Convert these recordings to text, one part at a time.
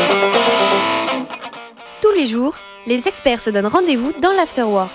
Tous les jours, les experts se donnent rendez-vous dans l'Afterwork.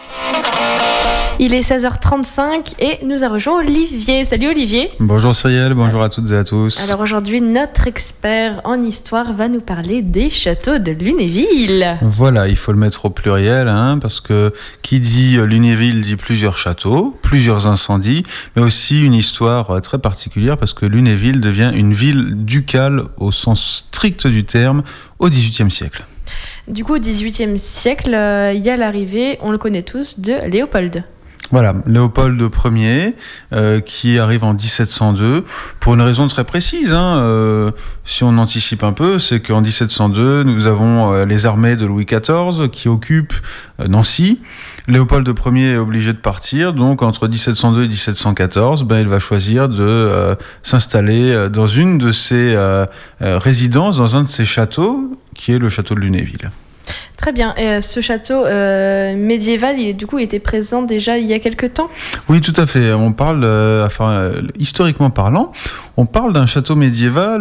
Il est 16h35 et nous a rejoint Olivier. Salut Olivier. Bonjour Cyrielle, bonjour à toutes et à tous. Alors aujourd'hui, notre expert en histoire va nous parler des châteaux de Lunéville. Voilà, il faut le mettre au pluriel, parce que qui dit Lunéville dit plusieurs châteaux, plusieurs incendies, mais aussi une histoire très particulière parce que Lunéville devient une ville ducale au sens strict du terme au XVIIIe siècle. Du coup, au XVIIIe siècle, il y a l'arrivée, on le connaît tous, de Léopold. Voilà, Léopold Ier, qui arrive en 1702, pour une raison très précise. Si on anticipe un peu, c'est qu'en 1702, nous avons les armées de Louis XIV qui occupent Nancy. Léopold Ier est obligé de partir, donc entre 1702 et 1714, il va choisir de s'installer dans une de ses résidences, dans un de ses châteaux, qui est le château de Lunéville. Très bien. Et ce château médiéval, il était présent déjà il y a quelque temps ? Oui, tout à fait. On parle, historiquement parlant, on parle d'un château médiéval,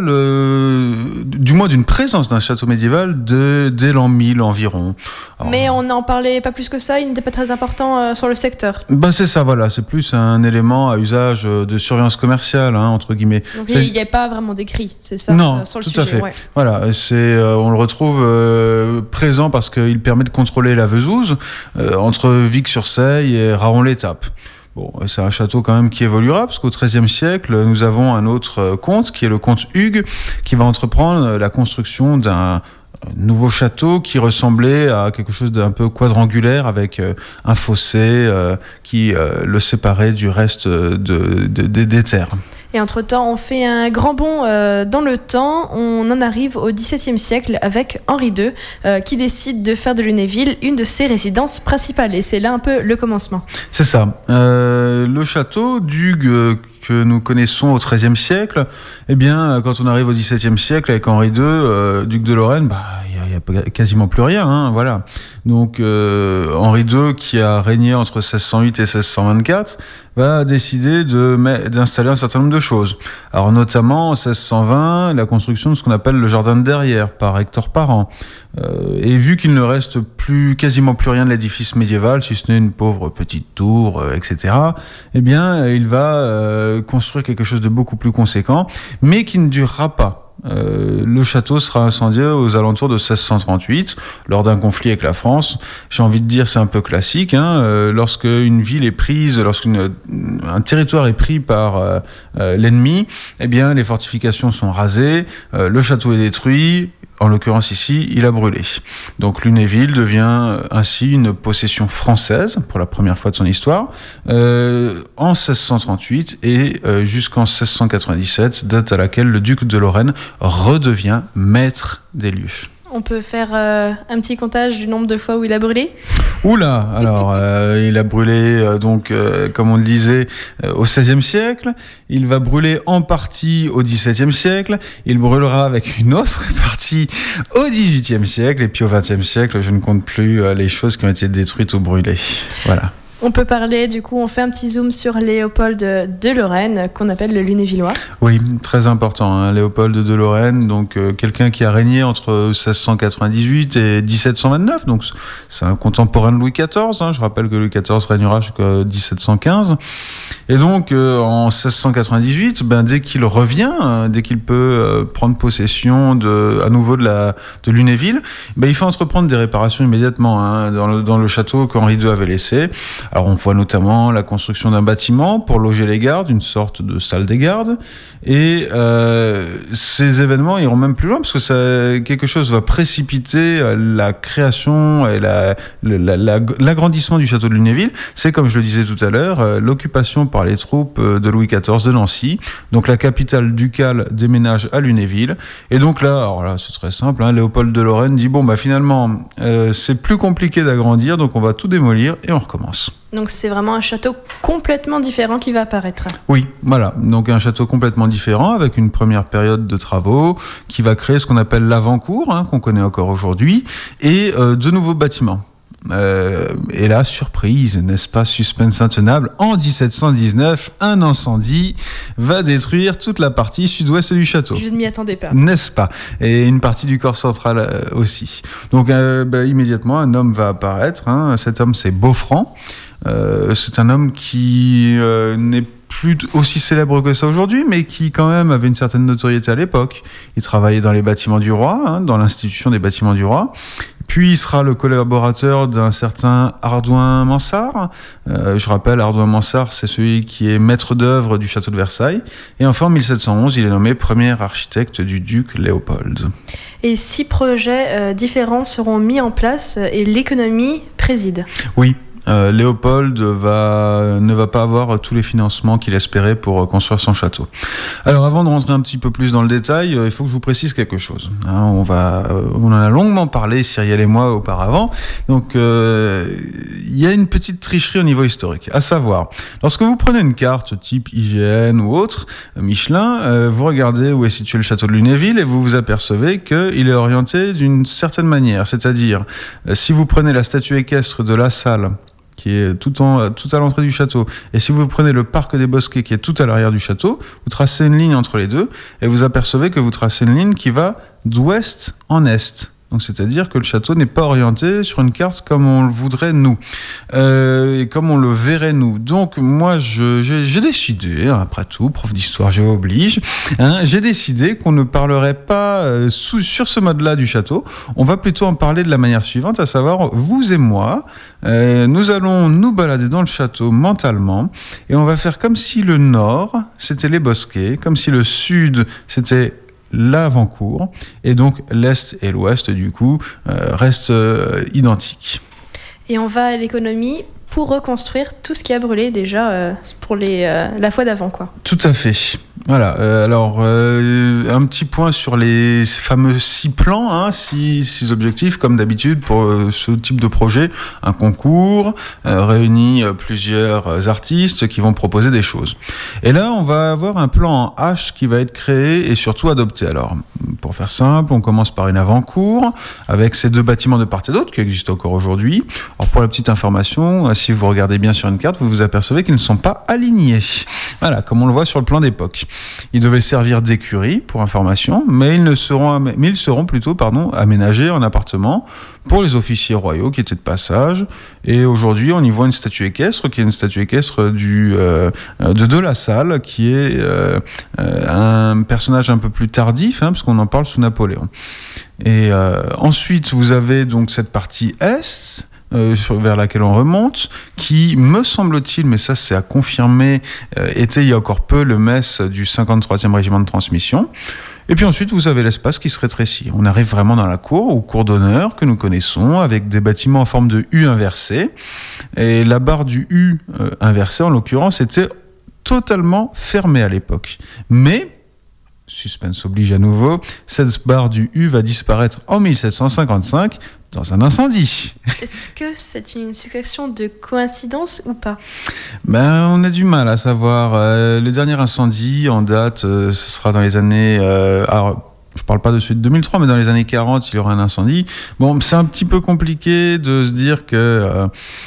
du moins d'une présence d'un château médiéval dès l'an 1000 environ. Alors, mais on n'en parlait pas plus que ça, il n'était pas très important sur le secteur. C'est ça, voilà. C'est plus un élément à usage de surveillance commerciale, entre guillemets. Donc il n'y a pas vraiment d'écrit, c'est ça, non, sur le tout sujet. À fait. Ouais. Voilà, on le retrouve présent parce qu'il permet de contrôler la Vesouse entre Vic-sur-Seille et Raon-l'Étape. Bon, c'est un château quand même qui évoluera, parce qu'au XIIIe siècle, nous avons un autre comte, qui est le comte Hugues, qui va entreprendre la construction d'un nouveau château qui ressemblait à quelque chose d'un peu quadrangulaire, avec un fossé qui le séparait du reste des terres. Et entre-temps, on fait un grand bond dans le temps. On en arrive au XVIIe siècle avec Henri II qui décide de faire de Lunéville une de ses résidences principales. Et c'est là un peu le commencement. C'est ça. Le château d'Hugues que nous connaissons au XIIIe siècle, quand on arrive au XVIIe siècle avec Henri II, duc de Lorraine, il n'y a quasiment plus rien. Voilà. Donc Henri II, qui a régné entre 1608 et 1624, va décider d'installer un certain nombre de choses. Alors notamment en 1620, la construction de ce qu'on appelle le jardin de derrière par Hector Parent. Et vu qu'il ne reste quasiment plus rien de l'édifice médiéval, si ce n'est une pauvre petite tour, etc., il va construire quelque chose de beaucoup plus conséquent, mais qui ne durera pas. Le château sera incendié aux alentours de 1638 lors d'un conflit avec la France. J'ai envie de dire, c'est un peu classique, lorsque une ville est prise, lorsqu'un territoire est pris par l'ennemi, les fortifications sont rasées, le château est détruit. En l'occurrence ici, il a brûlé. Donc Lunéville devient ainsi une possession française pour la première fois de son histoire en 1638 et jusqu'en 1697, date à laquelle le duc de Lorraine redevient maître des lieux. On peut faire un petit comptage du nombre de fois où il a brûlé ? Oula, alors il a brûlé comme on le disait au XVIe siècle, il va brûler en partie au XVIIe siècle, il brûlera avec une autre partie au XVIIIe siècle et puis au XXe siècle, je ne compte plus les choses qui ont été détruites ou brûlées. Voilà. On peut parler, on fait un petit zoom sur Léopold de Lorraine, qu'on appelle le Lunévillois. Oui, très important, Léopold de Lorraine, donc quelqu'un qui a régné entre 1698 et 1729, donc c'est un contemporain de Louis XIV, je rappelle que Louis XIV régnera jusqu'à 1715, et donc en 1698, dès qu'il revient, dès qu'il peut prendre possession à nouveau de Lunéville, il faut entreprendre des réparations immédiatement dans le château qu'Henri II avait laissé. Alors on voit notamment la construction d'un bâtiment pour loger les gardes, une sorte de salle des gardes. Et ces événements iront même plus loin parce que quelque chose va précipiter la création et l'agrandissement du château de Lunéville. C'est, comme je le disais tout à l'heure, l'occupation par les troupes de Louis XIV de Nancy. Donc la capitale ducale déménage à Lunéville. Et donc là, c'est très simple, Léopold de Lorraine dit finalement, c'est plus compliqué d'agrandir, donc on va tout démolir et on recommence. Donc c'est vraiment un château complètement différent qui va apparaître. Oui, voilà. Donc un château complètement différent avec une première période de travaux qui va créer ce qu'on appelle l'avant-cour, qu'on connaît encore aujourd'hui, et de nouveaux bâtiments. Et là, surprise, n'est-ce pas, suspense intenable, en 1719, un incendie va détruire toute la partie sud-ouest du château. Je ne m'y attendais pas. N'est-ce pas? Et une partie du corps central aussi. Donc immédiatement, un homme va apparaître. Cet homme, c'est Beaufranc. C'est un homme qui n'est plus aussi célèbre que ça aujourd'hui, mais qui quand même avait une certaine notoriété à l'époque. Il travaillait dans les bâtiments du roi, dans l'institution des bâtiments du roi. Puis il sera le collaborateur d'un certain Ardouin Mansart. Je rappelle, Ardouin Mansart, c'est celui qui est maître d'œuvre du château de Versailles. Et enfin, en 1711, il est nommé premier architecte du duc Léopold. Et 6 projets différents seront mis en place et l'économie préside. Oui. Léopold ne va pas avoir tous les financements qu'il espérait pour construire son château. Alors avant de rentrer un petit peu plus dans le détail, il faut que je vous précise quelque chose. On en a longuement parlé, Cyrielle et moi, auparavant. Donc il y a une petite tricherie au niveau historique. À savoir, lorsque vous prenez une carte type IGN ou autre, Michelin, vous regardez où est situé le château de Lunéville et vous vous apercevez qu'il est orienté d'une certaine manière. C'est-à-dire, si vous prenez la statue équestre de La Salle, qui est tout à l'entrée du château. Et si vous prenez le parc des Bosquets, qui est tout à l'arrière du château, vous tracez une ligne entre les deux, et vous apercevez que vous tracez une ligne qui va d'ouest en est. Donc, c'est-à-dire que le château n'est pas orienté sur une carte comme on le voudrait nous, et comme on le verrait nous. Donc, moi, j'ai décidé, après tout, prof d'histoire géo oblige, j'ai décidé qu'on ne parlerait pas sur ce mode-là du château. On va plutôt en parler de la manière suivante, à savoir, vous et moi, nous allons nous balader dans le château mentalement, et on va faire comme si le nord, c'était les Bosquets, comme si le sud, c'était l'avant-cour, et donc l'est et l'ouest du coup restent identiques. Et on va à l'économie pour reconstruire tout ce qui a brûlé déjà pour la fois d'avant, quoi. Tout à fait. Voilà, alors un petit point sur les fameux 6 plans, 6 objectifs, comme d'habitude pour ce type de projet, un concours réunit plusieurs artistes qui vont proposer des choses. Et là, on va avoir un plan en H qui va être créé et surtout adopté. Alors, pour faire simple, on commence par une avant-cour avec ces 2 bâtiments de part et d'autre qui existent encore aujourd'hui. Alors, pour la petite information, si vous regardez bien sur une carte, vous vous apercevez qu'ils ne sont pas alignés. Voilà, comme on le voit sur le plan d'époque. Ils devaient servir d'écurie, pour information, mais ils seront plutôt aménagés en appartements pour les officiers royaux qui étaient de passage. Et aujourd'hui, on y voit une statue équestre, qui est une statue équestre de La Salle, qui est un personnage un peu plus tardif, parce qu'on en parle sous Napoléon. Et ensuite, vous avez donc cette partie est, vers laquelle on remonte, qui, me semble-t-il, mais ça c'est à confirmer, était il y a encore peu le mess du 53e régiment de transmission. Et puis ensuite, vous avez l'espace qui se rétrécit. On arrive vraiment dans la cour, ou cour d'honneur que nous connaissons, avec des bâtiments en forme de U inversé. Et la barre du U inversé, en l'occurrence, était totalement fermée à l'époque. Mais, suspense oblige à nouveau, cette barre du U va disparaître en 1755 dans un incendie. Est-ce que c'est une succession de coïncidences ou pas ? On a du mal à savoir. Le dernier incendie en date, ce sera dans les années... alors, je parle pas de celui de 2003, mais dans les années 40, il y aura un incendie. Bon, c'est un petit peu compliqué de se dire que...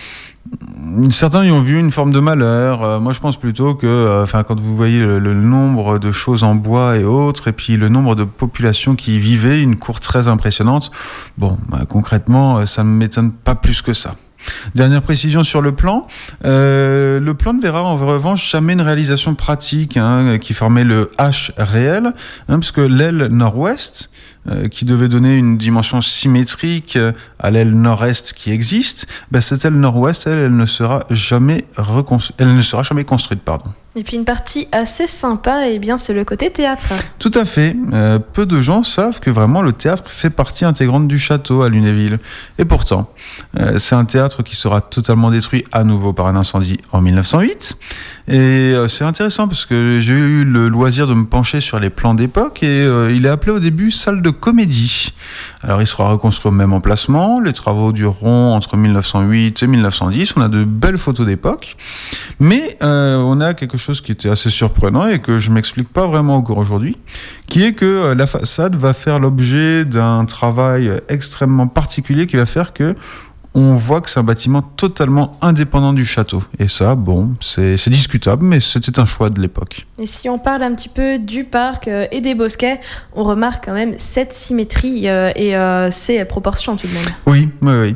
certains y ont vu une forme de malheur. Moi, je pense plutôt que, quand vous voyez le nombre de choses en bois et autres, et puis le nombre de populations qui y vivaient, une cour très impressionnante, concrètement, ça ne m'étonne pas plus que ça. Dernière précision sur le plan. Le plan ne verra en revanche jamais une réalisation pratique qui formait le H réel, puisque l'aile nord-ouest, qui devait donner une dimension symétrique à l'aile nord-est qui existe, cette aile nord-ouest, elle ne sera jamais construite. Et puis une partie assez sympa, c'est le côté théâtre. Tout à fait. Peu de gens savent que vraiment le théâtre fait partie intégrante du château à Lunéville. Et pourtant, c'est un théâtre qui sera totalement détruit à nouveau par un incendie en 1908. Et c'est intéressant parce que j'ai eu le loisir de me pencher sur les plans d'époque et il est appelé au début salle de comédie. Alors il sera reconstruit au même emplacement. Les travaux dureront entre 1908 et 1910. On a de belles photos d'époque. Mais on a quelque chose qui était assez surprenant et que je m'explique pas vraiment encore aujourd'hui, qui est que la façade va faire l'objet d'un travail extrêmement particulier qui va faire que on voit que c'est un bâtiment totalement indépendant du château. Et ça, bon, c'est discutable, mais c'était un choix de l'époque. Et si on parle un petit peu du parc et des bosquets, on remarque quand même cette symétrie et ces proportions tout de même. Oui.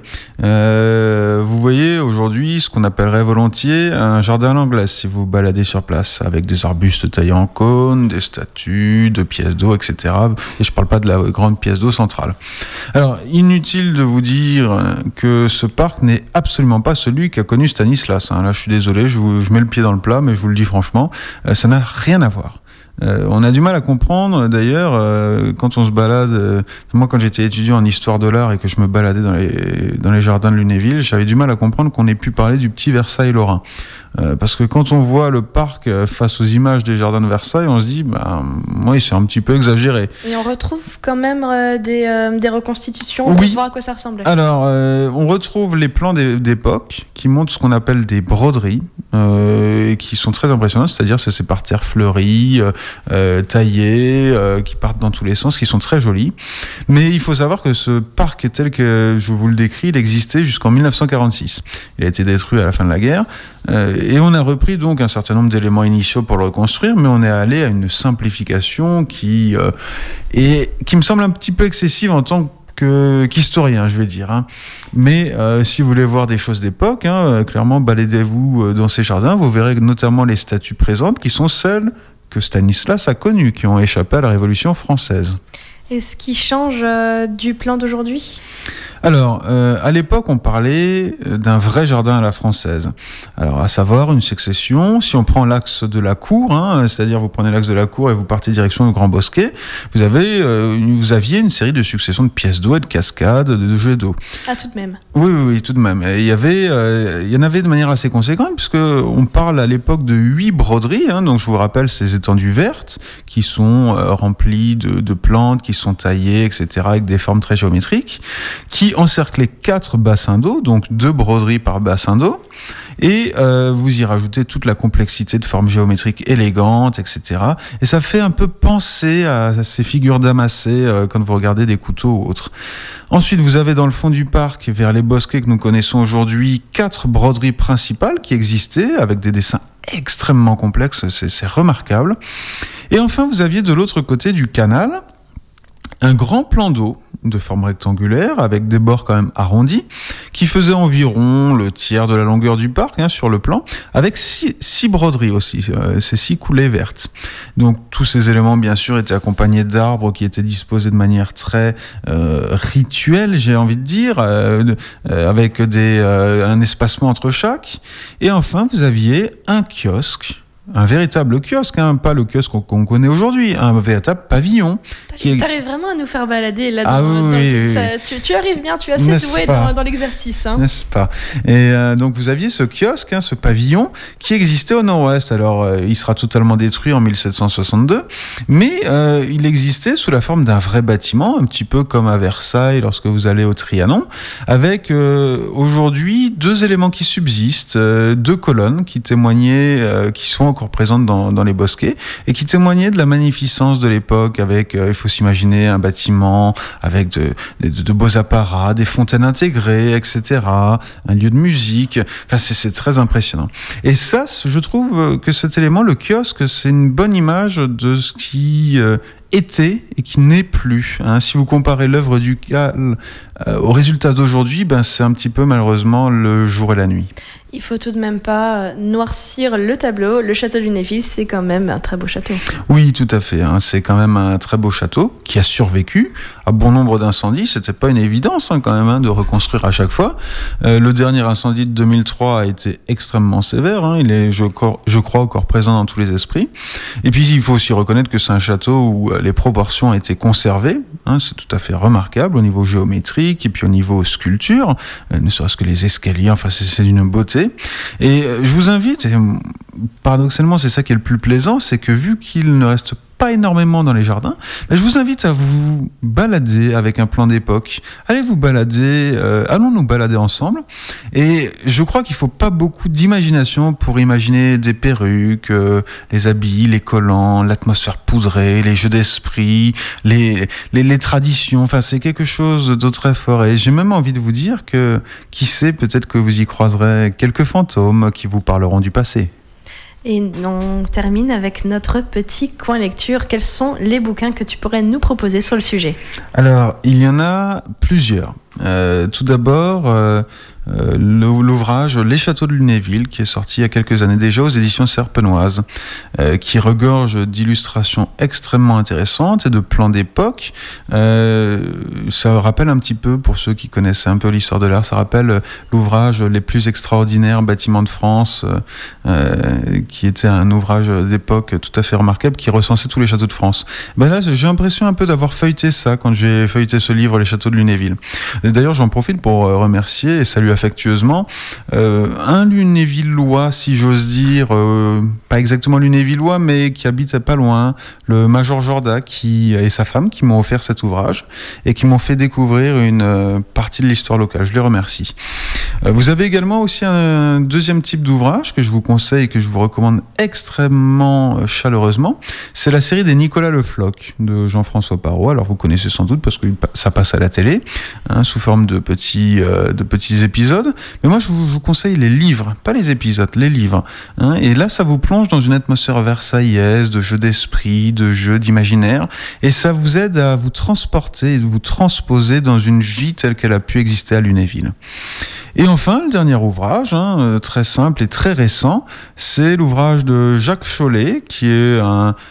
Vous voyez aujourd'hui ce qu'on appellerait volontiers un jardin à l'anglaise si vous baladez sur place, avec des arbustes taillés en cône, des statues, de pièces d'eau, etc. Et je ne parle pas de la grande pièce d'eau centrale. Alors, inutile de vous dire que ce parc n'est absolument pas celui qu'a connu Stanislas. Là, je suis désolé, je mets le pied dans le plat, mais je vous le dis franchement, ça n'a rien à voir. On a du mal à comprendre, d'ailleurs, quand on se balade. Moi, quand j'étais étudiant en histoire de l'art et que je me baladais dans les jardins de Lunéville, j'avais du mal à comprendre qu'on ait pu parler du petit Versailles lorrain. Parce que quand on voit le parc face aux images des jardins de Versailles, on se dit, oui, c'est un petit peu exagéré. Et on retrouve quand même des reconstitutions pour voir à quoi ça ressemble. Alors, on retrouve les plans d'époque qui montrent ce qu'on appelle des broderies, et qui sont très impressionnantes, c'est-à-dire c'est ces parterres fleuris, taillés, qui partent dans tous les sens, qui sont très jolis. Mais il faut savoir que ce parc tel que je vous le décris, il existait jusqu'en 1946. Il a été détruit à la fin de la guerre. Et on a repris donc un certain nombre d'éléments initiaux pour le reconstruire, mais on est allé à une simplification qui me semble un petit peu excessive en tant qu'historien, je vais dire. Mais si vous voulez voir des choses d'époque, clairement, baladez-vous dans ces jardins, vous verrez notamment les statues présentes qui sont celles que Stanislas a connues, qui ont échappé à la Révolution française. Et ce qui change du plan d'aujourd'hui ? Alors, à l'époque, on parlait d'un vrai jardin à la française. Alors, à savoir une succession. Si on prend l'axe de la cour, c'est-à-dire vous prenez l'axe de la cour et vous partez direction du Grand Bosquet, vous aviez une série de successions de pièces d'eau et de cascades, de jets d'eau. Ah, tout de même. Oui, tout de même. Et il y en avait de manière assez conséquente, puisque on parle à l'époque de 8 broderies. Donc, je vous rappelle ces étendues vertes qui sont remplies de plantes, qui sont taillées, etc., avec des formes très géométriques, qui encerclait 4 bassins d'eau, donc 2 broderies par bassin d'eau, et vous y rajoutez toute la complexité de formes géométriques élégantes, etc. Et ça fait un peu penser à ces figures damassées quand vous regardez des couteaux ou autres. Ensuite, vous avez dans le fond du parc, vers les bosquets que nous connaissons aujourd'hui, 4 broderies principales qui existaient, avec des dessins extrêmement complexes, c'est remarquable. Et enfin, vous aviez de l'autre côté du canal un grand plan d'eau de forme rectangulaire avec des bords quand même arrondis qui faisait environ le tiers de la longueur du parc sur le plan, avec 6 broderies aussi, ces 6 coulées vertes. Donc tous ces éléments bien sûr étaient accompagnés d'arbres qui étaient disposés de manière très rituelle, j'ai envie de dire, avec un espacement entre chaque. Et enfin vous aviez un kiosque. Un véritable kiosque, pas le kiosque qu'on connaît aujourd'hui, un véritable pavillon. T'arrives vraiment à nous faire balader là oui. Tu arrives bien, tu es assez doué dans l'exercice. N'est-ce pas ? Et donc vous aviez ce kiosque, ce pavillon, qui existait au nord-ouest. Alors il sera totalement détruit en 1762, mais il existait sous la forme d'un vrai bâtiment, un petit peu comme à Versailles lorsque vous allez au Trianon, avec aujourd'hui 2 éléments qui subsistent, 2 colonnes qui témoignaient, qui sont encore présentes dans les bosquets et qui témoignaient de la magnificence de l'époque, avec, il faut s'imaginer un bâtiment avec de beaux apparats, des fontaines intégrées, etc., un lieu de musique. Enfin, c'est très impressionnant. Et ça, je trouve que cet élément, le kiosque, c'est une bonne image de ce qui était et qui n'est plus. Si vous comparez l'œuvre ducale au résultat d'aujourd'hui, c'est un petit peu malheureusement le jour et la nuit. Il faut tout de même pas noircir le tableau. Le château de Lunéville, c'est quand même un très beau château. Oui, tout à fait. C'est quand même un très beau château qui a survécu à bon nombre d'incendies. C'était pas une évidence quand même de reconstruire à chaque fois. Le dernier incendie de 2003 a été extrêmement sévère. Il est, je crois, encore présent dans tous les esprits. Et puis, il faut aussi reconnaître que c'est un château où les proportions ont été conservées. C'est tout à fait remarquable au niveau géométrique et puis au niveau sculpture. Ne serait-ce que les escaliers. Enfin, c'est d'une beauté. Et je vous invite, et paradoxalement c'est ça qui est le plus plaisant, c'est que vu qu'il ne reste pas énormément dans les jardins, je vous invite à vous balader avec un plan d'époque. Allez vous balader, allons nous balader ensemble. Et je crois qu'il faut pas beaucoup d'imagination pour imaginer des perruques, les habits, les collants, l'atmosphère poudrée, les jeux d'esprit, les traditions. Enfin, c'est quelque chose de très fort. Et j'ai même envie de vous dire que, qui sait, peut-être que vous y croiserez quelques fantômes qui vous parleront du passé. Et on termine avec notre petit coin lecture. Quels sont les bouquins que tu pourrais nous proposer sur le sujet ? Alors, il y en a plusieurs. Tout d'abord, l'ouvrage Les Châteaux de Lunéville, qui est sorti il y a quelques années déjà aux éditions Serpenoise, qui regorge d'illustrations extrêmement intéressantes et de plans d'époque. Ça rappelle un petit peu, pour ceux qui connaissent un peu l'histoire de l'art, ça rappelle l'ouvrage Les plus extraordinaires bâtiments de France, qui était un ouvrage d'époque tout à fait remarquable, qui recensait tous les châteaux de France. Là, j'ai l'impression un peu d'avoir feuilleté ça quand j'ai feuilleté ce livre, Les Châteaux de Lunéville. D'ailleurs, j'en profite pour remercier et saluer affectueusement un Lunévillois, si j'ose dire, pas exactement Lunévillois, mais qui habite pas loin, le Major Jorda et sa femme, qui m'ont offert cet ouvrage et qui m'ont fait découvrir une partie de l'histoire locale. Je les remercie. Vous avez également aussi un deuxième type d'ouvrage que je vous conseille et que je vous recommande extrêmement chaleureusement. C'est la série des Nicolas Le Floch de Jean-François Parrot. Alors vous connaissez sans doute parce que ça passe à la télé, sous forme de petits épisodes. Mais moi, je vous conseille les livres, pas les épisodes, les livres. Et là, ça vous plonge dans une atmosphère versaillaise, de jeu d'esprit, de jeu d'imaginaire. Et ça vous aide à vous transporter et vous transposer dans une vie telle qu'elle a pu exister à Lunéville. Et enfin, le dernier ouvrage, très simple et très récent, c'est l'ouvrage de Jacques Chollet, qui est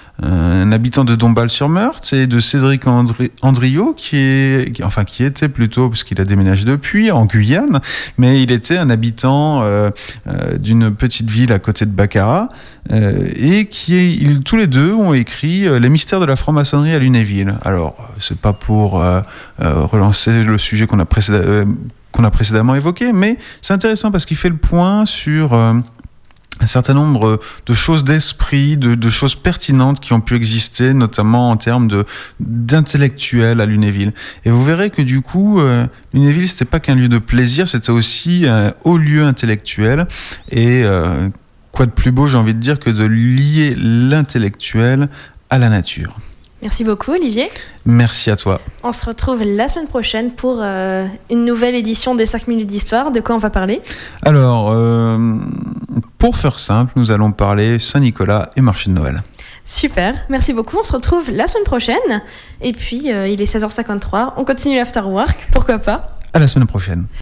un habitant de Dombasle-sur-Meurthe, et de Cédric Andriot, qui était plutôt, parce qu'il a déménagé depuis, en Guyane, mais il était un habitant d'une petite ville à côté de Baccarat, et tous les deux ont écrit Les mystères de la franc-maçonnerie à Lunéville. Alors, c'est pas pour relancer le sujet qu'on a précédemment évoqué, mais c'est intéressant parce qu'il fait le point sur un certain nombre de choses d'esprit, de choses pertinentes qui ont pu exister, notamment en termes d'intellectuels à Lunéville. Et vous verrez que du coup, Lunéville, c'était pas qu'un lieu de plaisir, c'était aussi un haut lieu intellectuel. Et quoi de plus beau, j'ai envie de dire, que de lier l'intellectuel à la nature. Merci beaucoup, Olivier. Merci à toi. On se retrouve la semaine prochaine pour une nouvelle édition des 5 minutes d'histoire. De quoi on va parler ? Alors, pour faire simple, nous allons parler Saint-Nicolas et marché de Noël. Super, merci beaucoup. On se retrouve la semaine prochaine. Et puis, il est 16h53. On continue l'afterwork, pourquoi pas ? À la semaine prochaine.